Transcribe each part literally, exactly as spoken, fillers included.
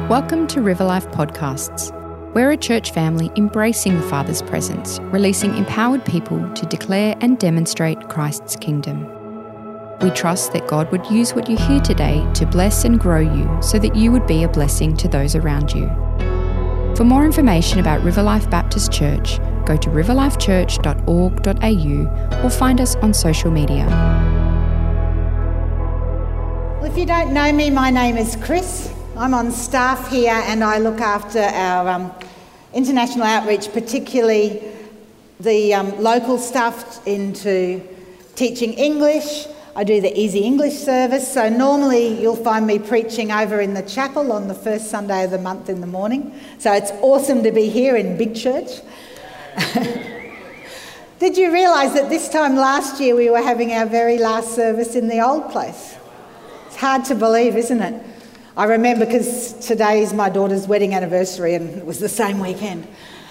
Welcome to River Life Podcasts. We're a church family embracing the Father's presence, releasing empowered people to declare and demonstrate Christ's kingdom. We trust that God would use what you hear today to bless and grow you so that you would be a blessing to those around you. For more information about River Life Baptist Church, go to river life church dot org dot a u or find us on social media. Well, if you don't know me, my name is Chris. I'm on staff here and I look after our um, international outreach, particularly the um, local stuff into teaching English. I do the Easy English service, so normally you'll find me preaching over in the chapel on the first Sunday of the month in the morning. So it's awesome to be here in Big Church. Did you realise that this time last year we were having our very last service in the old place? It's hard to believe, isn't it? I remember because today is my daughter's wedding anniversary and it was the same weekend.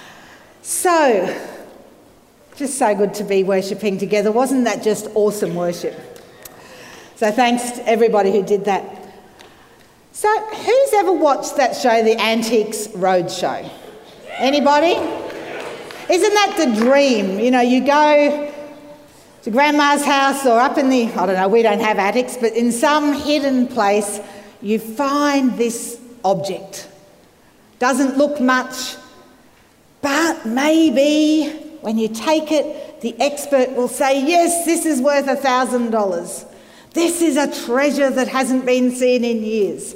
So, just so good to be worshipping together. Wasn't that just awesome worship? So thanks to everybody who did that. So who's ever watched that show, The Antiques Roadshow? Anybody? Isn't that the dream? You know, you go to grandma's house or up in the, I don't know, we don't have attics, but in some hidden place, you find this object. Doesn't look much, but maybe when you take it, the expert will say, yes, this is worth a thousand dollars. This is a treasure that hasn't been seen in years.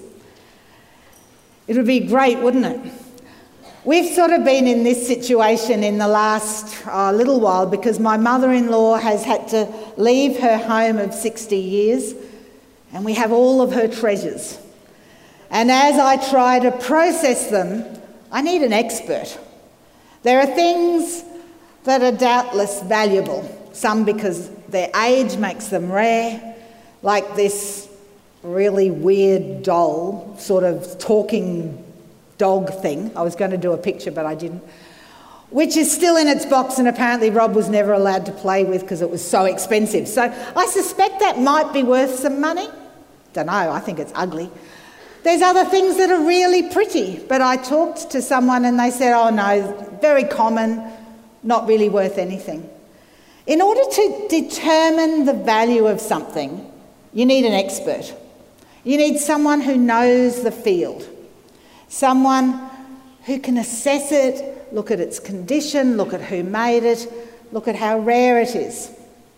It would be great, wouldn't it? We've sort of been in this situation in the last uh, little while because my mother-in-law has had to leave her home of sixty years and we have all of her treasures. And as I try to process them, I need an expert. There are things that are doubtless valuable, some because their age makes them rare, like this really weird doll, sort of talking dog thing. I was going to do a picture, but I didn't. Which is still in its box and apparently Rob was never allowed to play with because it was so expensive. So I suspect that might be worth some money. Don't know, I think it's ugly. There's other things that are really pretty, but I talked to someone and they said, oh no, very common, not really worth anything. In order to determine the value of something, you need an expert. You need someone who knows the field, someone who can assess it, look at its condition, look at who made it, look at how rare it is.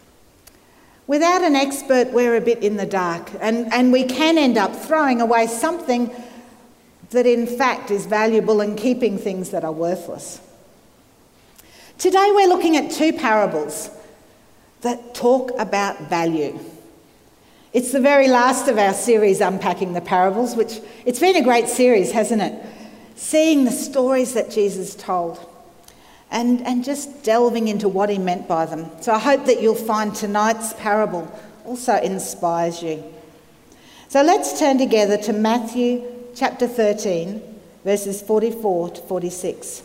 Without an expert, we're a bit in the dark, and, and we can end up throwing away something that in fact is valuable and keeping things that are worthless. Today we're looking at two parables that talk about value. It's the very last of our series, Unpacking the Parables, which it's been a great series, hasn't it? Seeing the stories that Jesus told and, and just delving into what he meant by them. So I hope that you'll find tonight's parable also inspires you. So let's turn together to Matthew chapter thirteen, verses forty-four to forty-six.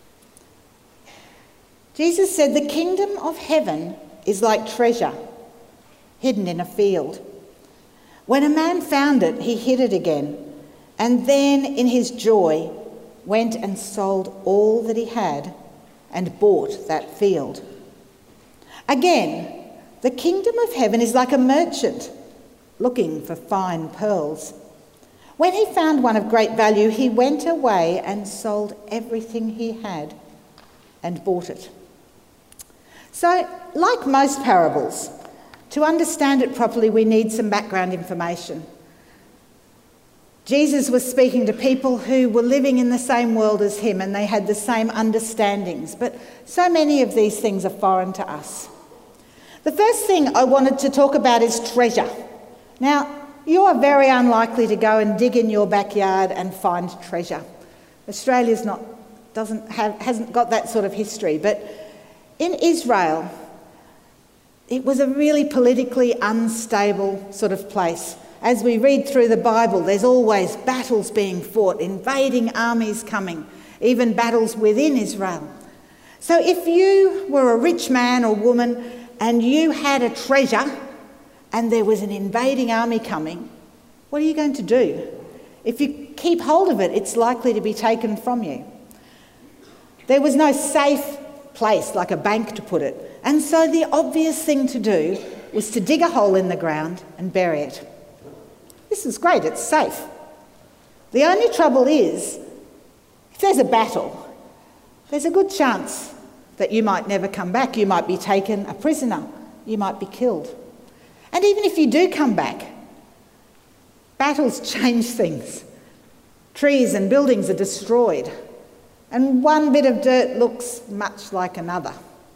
Jesus said, "The kingdom of heaven is like treasure hidden in a field. When a man found it, he hid it again, and then in his joy went and sold all that he had and bought that field. Again, the kingdom of heaven is like a merchant looking for fine pearls. When he found one of great value, he went away and sold everything he had and bought it." So, like most parables, to understand it properly, we need some background information. Jesus was speaking to people who were living in the same world as him and they had the same understandings, but so many of these things are foreign to us. The first thing I wanted to talk about is treasure. Now, you are very unlikely to go and dig in your backyard and find treasure. Australia's not, doesn't have, hasn't got that sort of history, but in Israel, it was a really politically unstable sort of place. As we read through the Bible, there's always battles being fought, invading armies coming, even battles within Israel. So if you were a rich man or woman and you had a treasure and there was an invading army coming, what are you going to do? If you keep hold of it, it's likely to be taken from you. There was no safe place like a bank to put it, and so the obvious thing to do was to dig a hole in the ground and bury it. This is great, it's safe. The only trouble is, if there's a battle, there's a good chance that you might never come back. You might be taken a prisoner. You might be killed. And even if you do come back, battles change things. Trees and buildings are destroyed, and one bit of dirt looks much like another.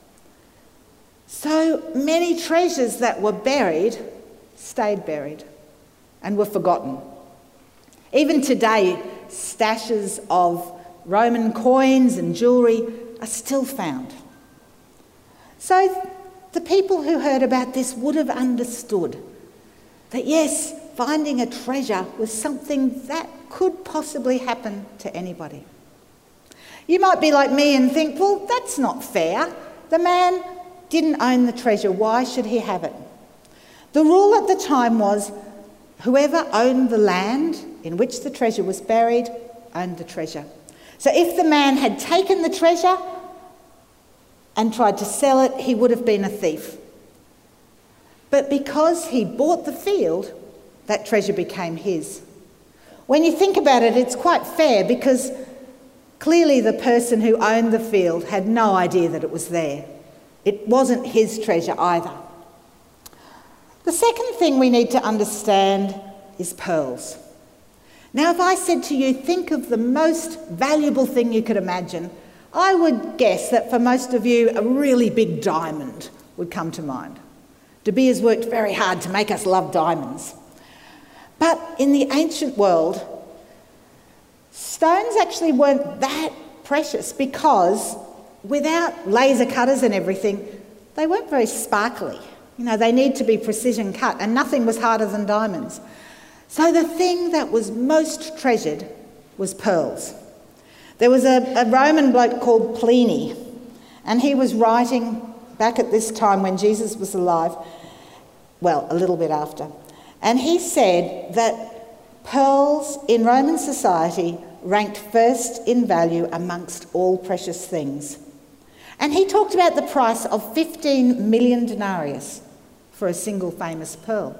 So many treasures that were buried stayed buried and were forgotten. Even today, stashes of Roman coins and jewellery are still found. So the people who heard about this would have understood that yes, finding a treasure was something that could possibly happen to anybody. You might be like me and think, well, that's not fair. The man didn't own the treasure. Why should he have it? The rule at the time was whoever owned the land in which the treasure was buried owned the treasure. So if the man had taken the treasure and tried to sell it, he would have been a thief. But because he bought the field, that treasure became his. When you think about it, it's quite fair because clearly the person who owned the field had no idea that it was there. It wasn't his treasure either. The second thing we need to understand is pearls. Now, if I said to you, think of the most valuable thing you could imagine, I would guess that for most of you, a really big diamond would come to mind. De Beers worked very hard to make us love diamonds. But in the ancient world, stones actually weren't that precious because without laser cutters and everything, they weren't very sparkly. You know, they need to be precision cut, and nothing was harder than diamonds. So the thing that was most treasured was pearls. There was a, a Roman bloke called Pliny, and he was writing back at this time when Jesus was alive, well, a little bit after. And he said that pearls in Roman society ranked first in value amongst all precious things. And he talked about the price of fifteen million denarius for a single famous pearl.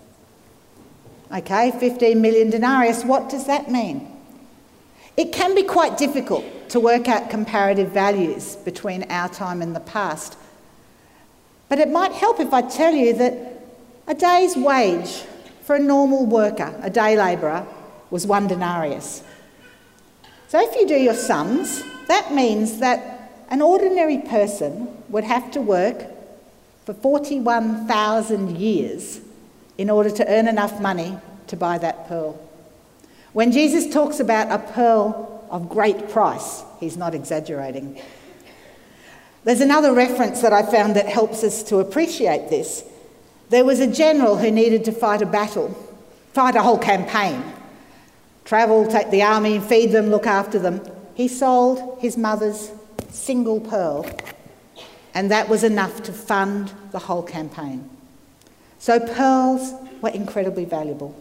Okay, fifteen million denarius, what does that mean? It can be quite difficult to work out comparative values between our time and the past. But it might help if I tell you that a day's wage for a normal worker, a day labourer, was one denarius. So if you do your sums, that means that an ordinary person would have to work for forty-one thousand years in order to earn enough money to buy that pearl. When Jesus talks about a pearl of great price, he's not exaggerating. There's another reference that I found that helps us to appreciate this. There was a general who needed to fight a battle, fight a whole campaign, travel, take the army, feed them, look after them. He sold his mother's single pearl, and that was enough to fund the whole campaign. So pearls were incredibly valuable.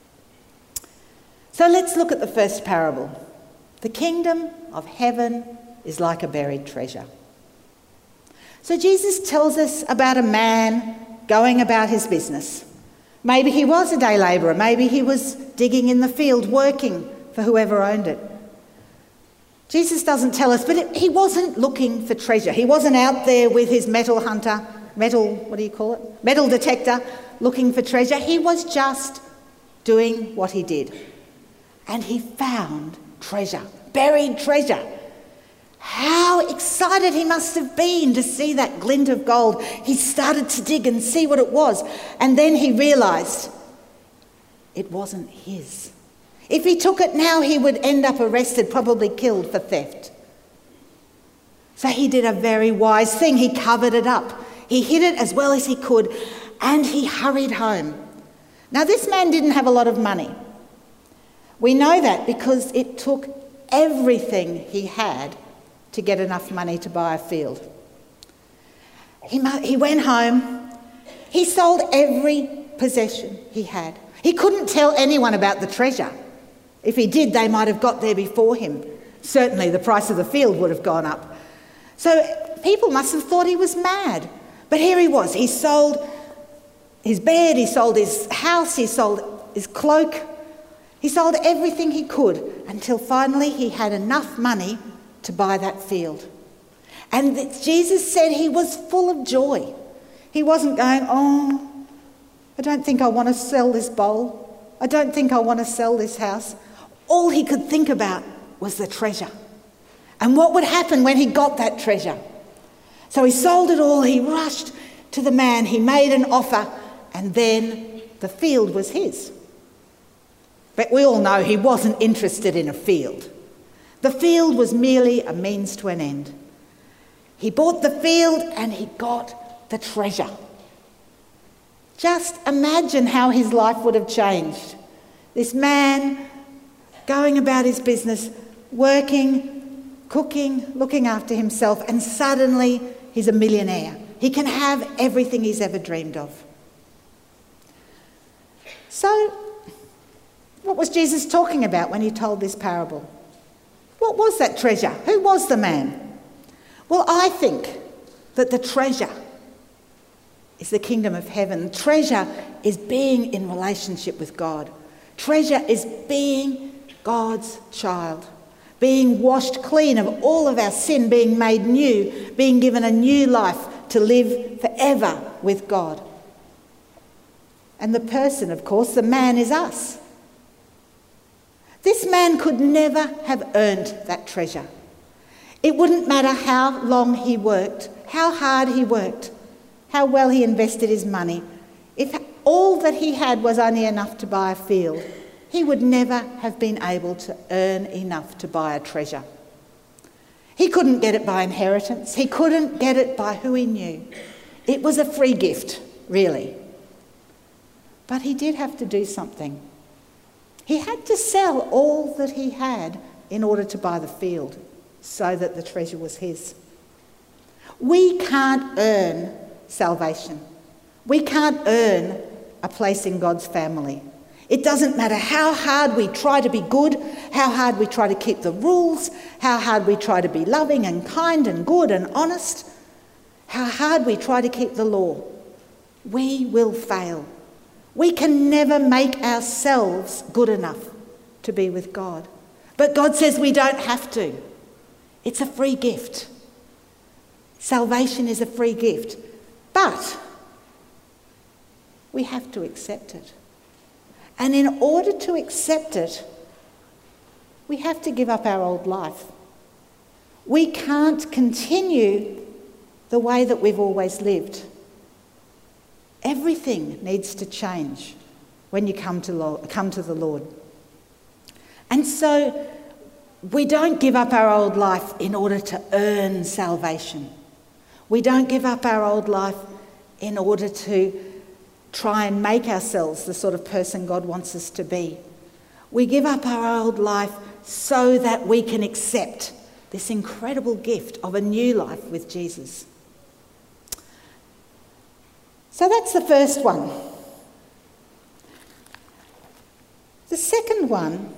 So let's look at the first parable. The kingdom of heaven is like a buried treasure. So Jesus tells us about a man going about his business. Maybe he was a day labourer, maybe he was digging in the field, working for whoever owned it. Jesus doesn't tell us, but it, he wasn't looking for treasure. He wasn't out there with his metal hunter, metal, what do you call it? Metal detector, looking for treasure. He was just doing what he did. And he found treasure, buried treasure. How excited he must have been to see that glint of gold. He started to dig and see what it was. And then he realised it wasn't his. If he took it now, he would end up arrested, probably killed for theft. So he did a very wise thing. He covered it up. He hid it as well as he could, and he hurried home. Now, this man didn't have a lot of money. We know that because it took everything he had to get enough money to buy a field. He, he went home. He sold every possession he had. He couldn't tell anyone about the treasure. If he did, they might have got there before him. Certainly the price of the field would have gone up. So people must have thought he was mad. But here he was. He sold his bed, he sold his house, he sold his cloak. He sold everything he could until finally he had enough money to buy that field. And Jesus said he was full of joy. He wasn't going, oh, I don't think I want to sell this bowl. I don't think I want to sell this house. All he could think about was the treasure. And what would happen when he got that treasure? So he sold it all. He rushed to the man. He made an offer. And then the field was his. But we all know he wasn't interested in a field. The field was merely a means to an end. He bought the field and he got the treasure. Just imagine how his life would have changed. This man going about his business, working, cooking, looking after himself, and suddenly he's a millionaire. He can have everything he's ever dreamed of. So, what was Jesus talking about when he told this parable? What was that treasure? Who was the man? Well, I think that the treasure is the kingdom of heaven. Treasure is being in relationship with God. Treasure is being God's child, being washed clean of all of our sin, being made new, being given a new life to live forever with God. And the person, of course, the man is us. This man could never have earned that treasure. It wouldn't matter how long he worked, how hard he worked, how well he invested his money. If all that he had was only enough to buy a field, he would never have been able to earn enough to buy a treasure. He couldn't get it by inheritance. He couldn't get it by who he knew. It was a free gift, really. But he did have to do something. He had to sell all that he had in order to buy the field so that the treasure was his. We can't earn salvation. We can't earn a place in God's family. It doesn't matter how hard we try to be good, how hard we try to keep the rules, how hard we try to be loving and kind and good and honest, how hard we try to keep the law. We will fail. We can never make ourselves good enough to be with God. But God says we don't have to. It's a free gift. Salvation is a free gift. But we have to accept it. And in order to accept it, we have to give up our old life. We can't continue the way that we've always lived. Everything needs to change when you come to, Lord, come to the Lord. And so we don't give up our old life in order to earn salvation. We don't give up our old life in order to try and make ourselves the sort of person God wants us to be. We give up our old life so that we can accept this incredible gift of a new life with Jesus. So that's the first one. The second one,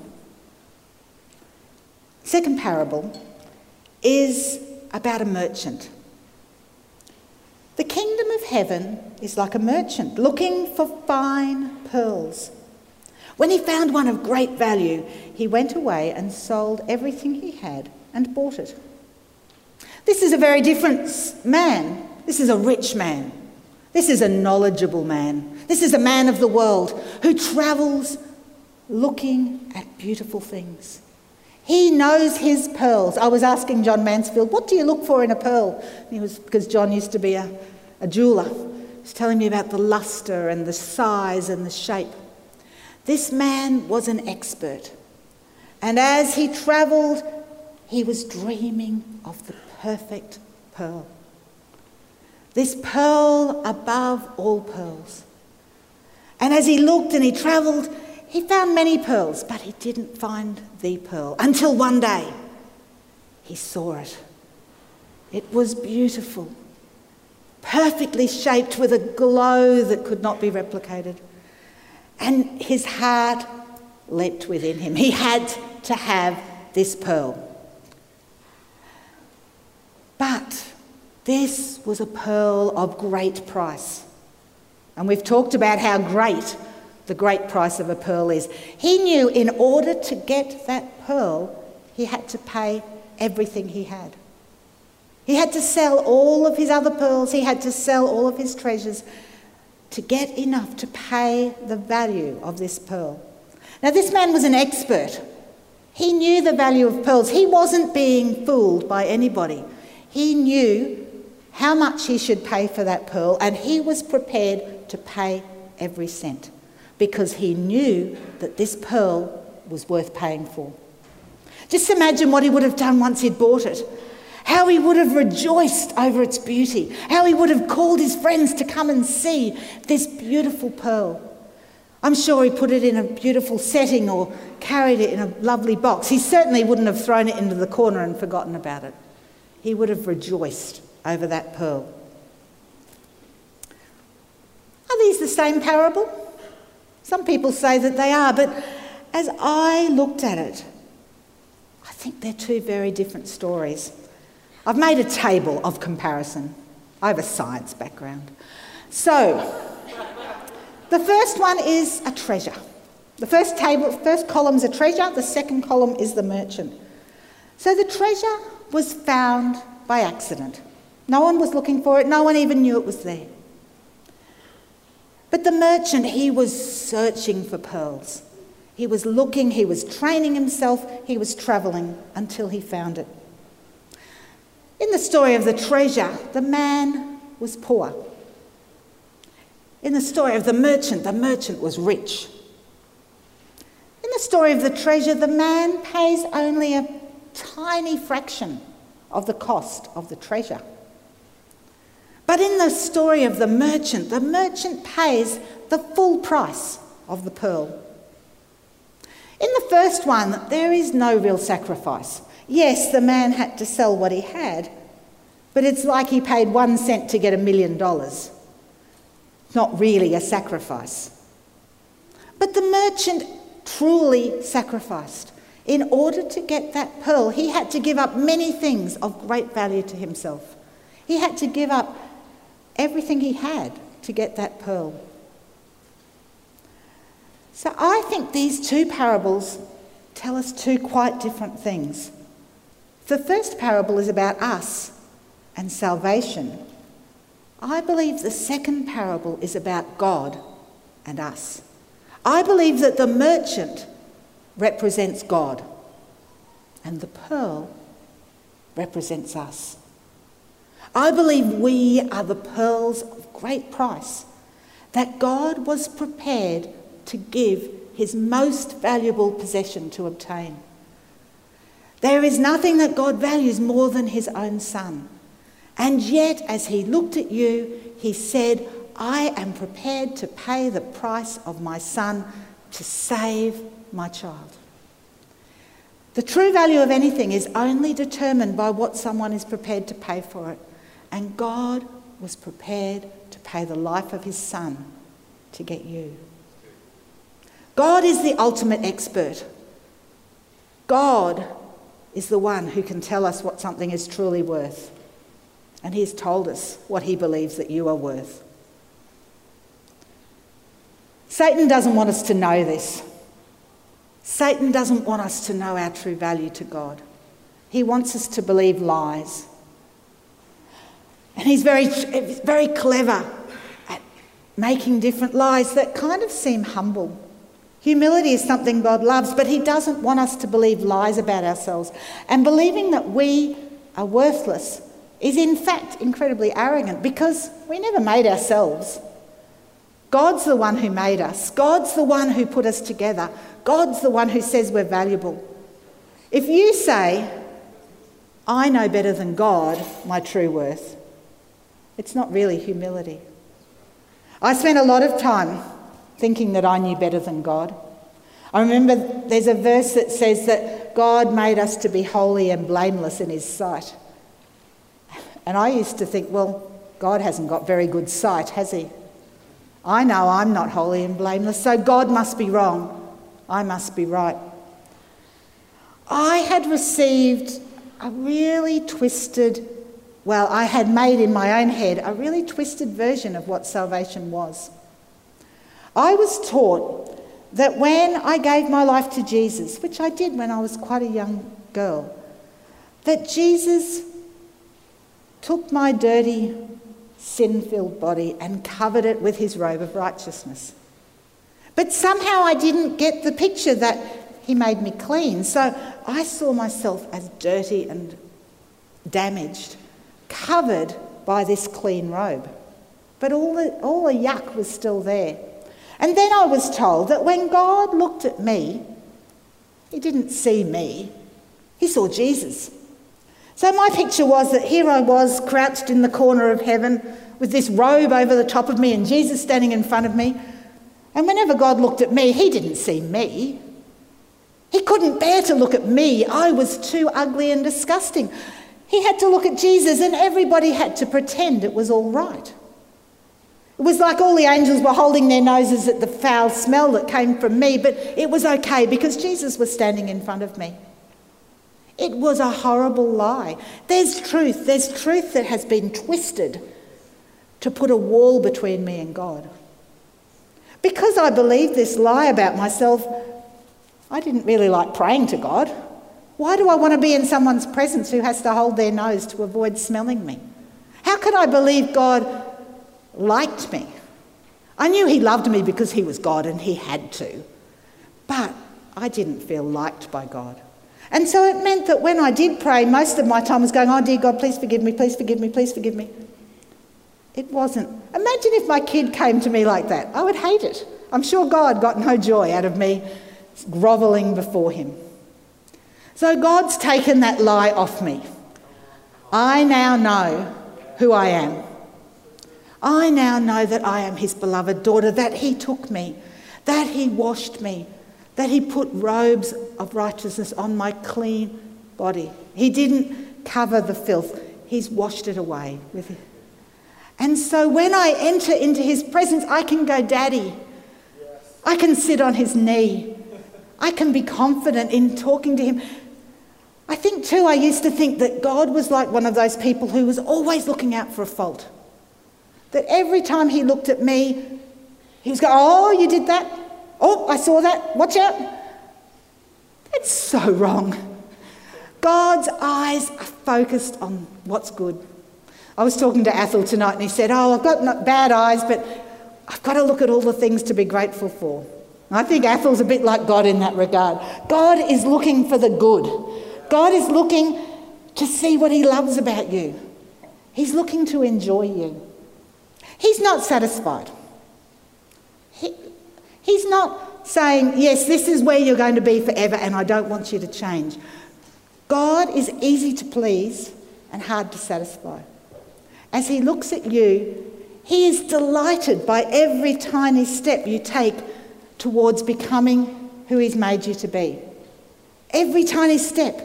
second parable, is about a merchant. The kingdom of heaven is like a merchant looking for fine pearls. When he found one of great value, he went away and sold everything he had and bought it. This is a very different man. This is a rich man. This is a knowledgeable man. This is a man of the world who travels looking at beautiful things. He knows his pearls. I was asking John Mansfield, what do you look for in a pearl? And he was, because John used to be a, a jeweller. He was telling me about the lustre and the size and the shape. This man was an expert. And as he travelled, he was dreaming of the perfect pearl. This pearl above all pearls. And as he looked and he travelled, he found many pearls, but he didn't find the pearl until one day he saw it. It was beautiful, perfectly shaped with a glow that could not be replicated. And his heart leapt within him. He had to have this pearl. But this was a pearl of great price. And we've talked about how great the great price of a pearl is. He knew in order to get that pearl, he had to pay everything he had. He had to sell all of his other pearls. He had to sell all of his treasures to get enough to pay the value of this pearl. Now, this man was an expert. He knew the value of pearls. He wasn't being fooled by anybody. He knew how much he should pay for that pearl, and he was prepared to pay every cent because he knew that this pearl was worth paying for. Just imagine what he would have done once he'd bought it. How he would have rejoiced over its beauty. How he would have called his friends to come and see this beautiful pearl. I'm sure he put it in a beautiful setting or carried it in a lovely box. He certainly wouldn't have thrown it into the corner and forgotten about it. He would have rejoiced over that pearl. Are these the same parable? Some people say that they are, but as I looked at it, I think they're two very different stories. I've made a table of comparison. I have a science background. So, the first one is a treasure. The first table, first column is a treasure, the second column is the merchant. So the treasure was found by accident. No one was looking for it, no one even knew it was there. But the merchant, he was searching for pearls. He was looking, he was training himself, he was travelling until he found it. In the story of the treasure, the man was poor. In the story of the merchant, the merchant was rich. In the story of the treasure, the man pays only a tiny fraction of the cost of the treasure. But in the story of the merchant, the merchant pays the full price of the pearl. In the first one, there is no real sacrifice. Yes, the man had to sell what he had, but it's like he paid one cent to get a million dollars. Not really a sacrifice. But the merchant truly sacrificed. In order to get that pearl, he had to give up many things of great value to himself. He had to give up everything he had to get that pearl. So I think these two parables tell us two quite different things. The first parable is about us and salvation. I believe the second parable is about God and us. I believe that the merchant represents God and the pearl represents us. I believe we are the pearls of great price that God was prepared to give his most valuable possession to obtain. There is nothing that God values more than his own son. And yet, as he looked at you, he said, I am prepared to pay the price of my son to save my child. The true value of anything is only determined by what someone is prepared to pay for it. And God was prepared to pay the life of his son to get you. God is the ultimate expert. God is the one who can tell us what something is truly worth. And he has told us what he believes that you are worth. Satan doesn't want us to know this. Satan doesn't want us to know our true value to God. He wants us to believe lies. And he's very, very clever at making different lies that kind of seem humble. Humility is something God loves, but he doesn't want us to believe lies about ourselves. And believing that we are worthless is in fact incredibly arrogant because we never made ourselves. God's the one who made us. God's the one who put us together. God's the one who says we're valuable. If you say, I know better than God my true worth, it's not really humility. I spent a lot of time thinking that I knew better than God. I remember there's a verse that says that God made us to be holy and blameless in his sight. And I used to think, well, God hasn't got very good sight, has he? I know I'm not holy and blameless, so God must be wrong. I must be right. I had received a really twisted, well, I had made in my own head a really twisted version of what salvation was. I was taught that when I gave my life to Jesus, which I did when I was quite a young girl, that Jesus took my dirty, sin-filled body and covered it with his robe of righteousness. But somehow I didn't get the picture that he made me clean. So I saw myself as dirty and damaged, covered by this clean robe. But all the, all the yuck was still there. And then I was told that when God looked at me, he didn't see me, he saw Jesus. So my picture was that here I was crouched in the corner of heaven with this robe over the top of me and Jesus standing in front of me. And whenever God looked at me, he didn't see me. He couldn't bear to look at me. I was too ugly and disgusting. He had to look at Jesus and everybody had to pretend it was all right. It was like all the angels were holding their noses at the foul smell that came from me, but it was okay because Jesus was standing in front of me. It was a horrible lie. There's truth. There's truth that has been twisted to put a wall between me and God. Because I believed this lie about myself, I didn't really like praying to God. Why do I want to be in someone's presence who has to hold their nose to avoid smelling me? How could I believe God liked me? I knew he loved me because he was God and he had to. But I didn't feel liked by God. And so it meant that when I did pray, most of my time was going, oh, dear God, please forgive me, please forgive me, please forgive me. It wasn't. Imagine if my kid came to me like that. I would hate it. I'm sure God got no joy out of me grovelling before him. So God's taken that lie off me. I now know who I am. I now know that I am his beloved daughter, that he took me, that he washed me, that he put robes of righteousness on my clean body. He didn't cover the filth. He's washed it away with it. And so when I enter into his presence, I can go, Daddy. I can sit on his knee. I can be confident in talking to him. I think too, I used to think that God was like one of those people who was always looking out for a fault. That every time he looked at me, he was going, oh, you did that? Oh, I saw that. Watch out. That's so wrong. God's eyes are focused on what's good. I was talking to Athel tonight and he said, oh, I've got not bad eyes, but I've got to look at all the things to be grateful for. And I think Athel's a bit like God in that regard. God is looking for the good. God is looking to see what he loves about you. He's looking to enjoy you. He's not satisfied. He, he's not saying, yes, this is where you're going to be forever and I don't want you to change. God is easy to please and hard to satisfy. As he looks at you, he is delighted by every tiny step you take towards becoming who he's made you to be. Every tiny step.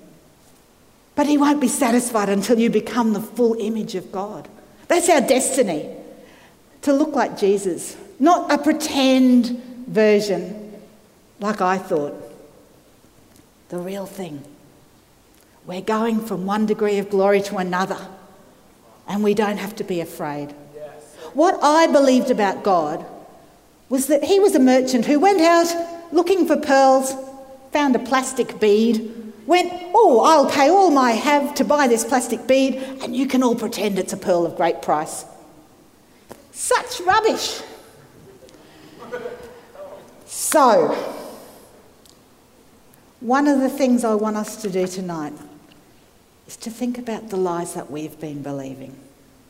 But he won't be satisfied until you become the full image of God. That's our destiny, to look like Jesus, not a pretend version like I thought. The real thing. We're going from one degree of glory to another, and we don't have to be afraid. Yes. What I believed about God was that he was a merchant who went out looking for pearls, found a plastic bead, went, oh, I'll pay all I have to buy this plastic bead, and you can all pretend it's a pearl of great price. Such rubbish. So, one of the things I want us to do tonight is to think about the lies that we've been believing.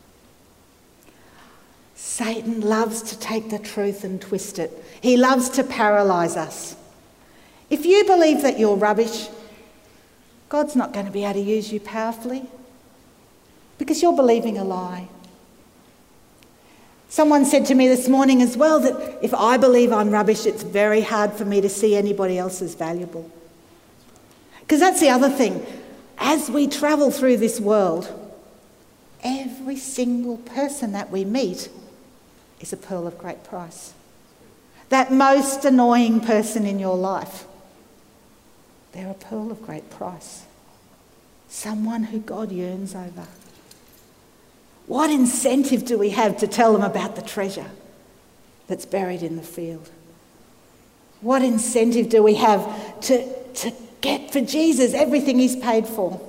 Satan loves to take the truth and twist it. He loves to paralyse us. If you believe that you're rubbish, God's not going to be able to use you powerfully because you're believing a lie. Someone said to me this morning as well that if I believe I'm rubbish, it's very hard for me to see anybody else as valuable. Because that's the other thing. As we travel through this world, every single person that we meet is a pearl of great price. that most annoying person in your life. They're a pearl of great price. Someone who God yearns over. What incentive do we have to tell them about the treasure that's buried in the field? What incentive do we have to, to get for Jesus everything he's paid for?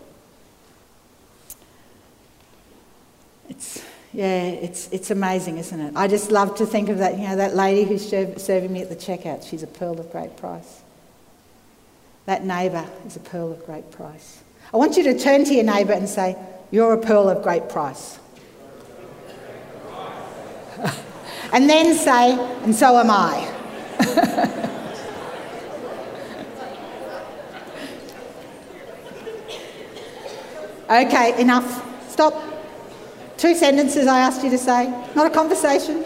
It's, yeah, it's, it's amazing, isn't it? I just love to think of that, you know, that lady who's serving me at the checkout. She's a pearl of great price. That neighbour is a pearl of great price. I want you to turn to your neighbour and say, you're a pearl of great price. And then say, and so am I. Okay, enough. Stop. Two sentences I asked you to say, not a conversation.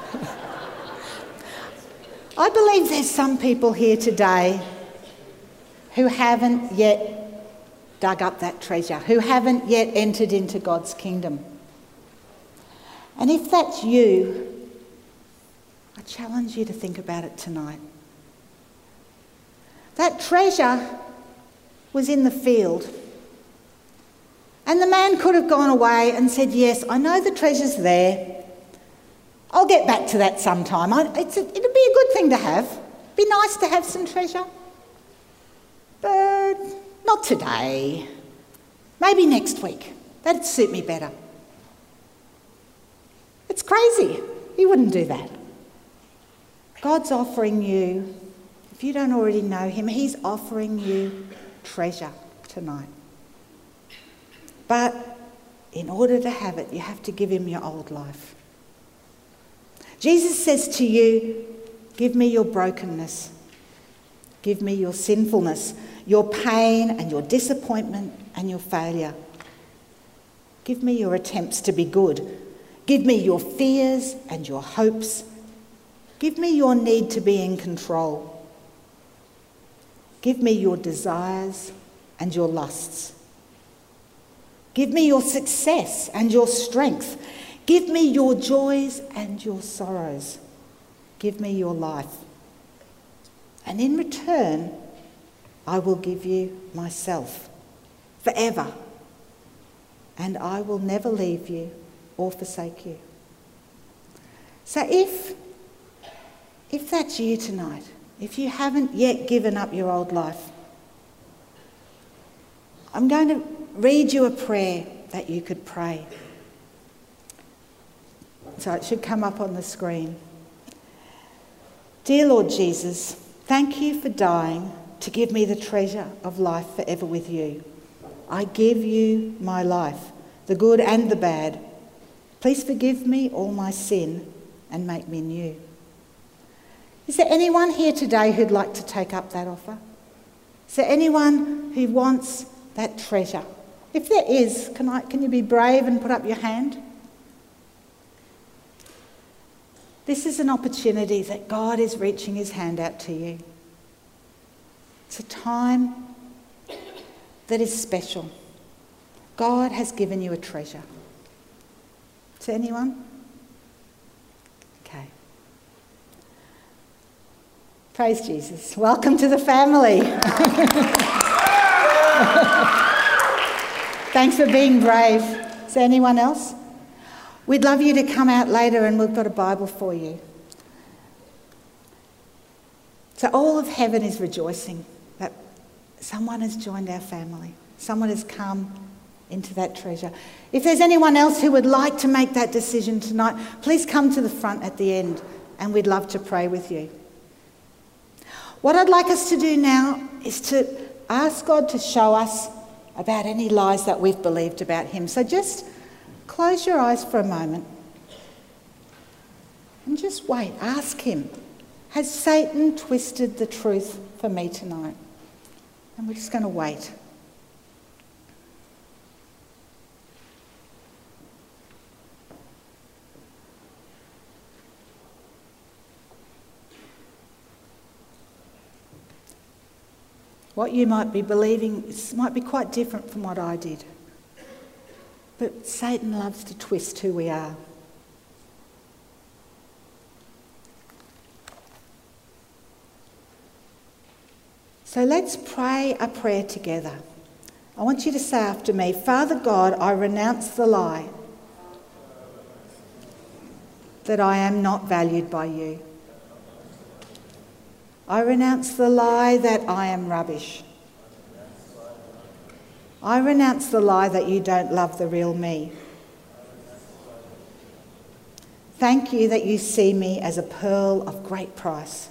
I believe there's some people here today who haven't yet dug up that treasure, who haven't yet entered into God's kingdom. And if that's you, I challenge you to think about it tonight. That treasure was in the field. And the man could have gone away and said, yes, I know the treasure's there. I'll get back to that sometime. I, it's a, it'd be a good thing to have. It'd be nice to have some treasure. But not today. Maybe next week. That'd suit me better. It's crazy. He wouldn't do that. God's offering you, if you don't already know him, he's offering you treasure tonight. But in order to have it, you have to give him your old life. Jesus says to you, give me your brokenness. Give me your sinfulness, your pain and your disappointment and your failure. Give me your attempts to be good. Give me your fears and your hopes. Give me your need to be in control. Give me your desires and your lusts. Give me your success and your strength. Give me your joys and your sorrows. Give me your life. And in return, I will give you myself forever. And I will never leave you or forsake you. So if, if that's you tonight, if you haven't yet given up your old life, I'm going to read you a prayer that you could pray. So it should come up on the screen. Dear Lord Jesus, thank you for dying to give me the treasure of life forever with you. I give you my life, the good and the bad. Please forgive me all my sin and make me new. Is there anyone here today who'd like to take up that offer? Is there anyone who wants that treasure? If there is, can I, can you be brave and put up your hand? This is an opportunity that God is reaching his hand out to you. It's a time that is special. God has given you a treasure. Is there anyone? Okay. Praise Jesus. Welcome to the family. Thanks for being brave. Is there anyone else? We'd love you to come out later and we've got a Bible for you. So all of heaven is rejoicing that someone has joined our family. Someone has come into that treasure. If there's anyone else who would like to make that decision tonight, please come to the front at the end and we'd love to pray with you. What I'd like us to do now is to ask God to show us about any lies that we've believed about him. So just close your eyes for a moment and just wait. Ask him, has Satan twisted the truth for me tonight? And we're just going to wait. What you might be believing might be quite different from what I did. But Satan loves to twist who we are. So let's pray a prayer together. I want you to say after me, Father God, I renounce the lie that I am not valued by you. I renounce the lie that I am rubbish. I renounce the lie that you don't love the real me. Thank you that you see me as a pearl of great price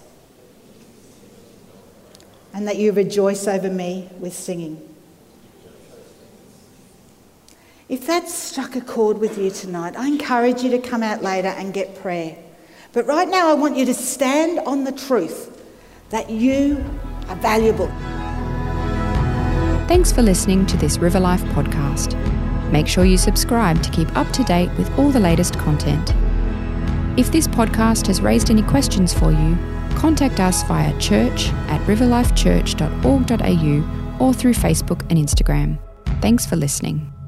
and that you rejoice over me with singing. If that's struck a chord with you tonight, I encourage you to come out later and get prayer. But right now I want you to stand on the truth that you are valuable. Thanks for listening to this River Life podcast. Make sure you subscribe to keep up to date with all the latest content. If this podcast has raised any questions for you, contact us via church at riverlifechurch dot org dot a u or through Facebook and Instagram. Thanks for listening.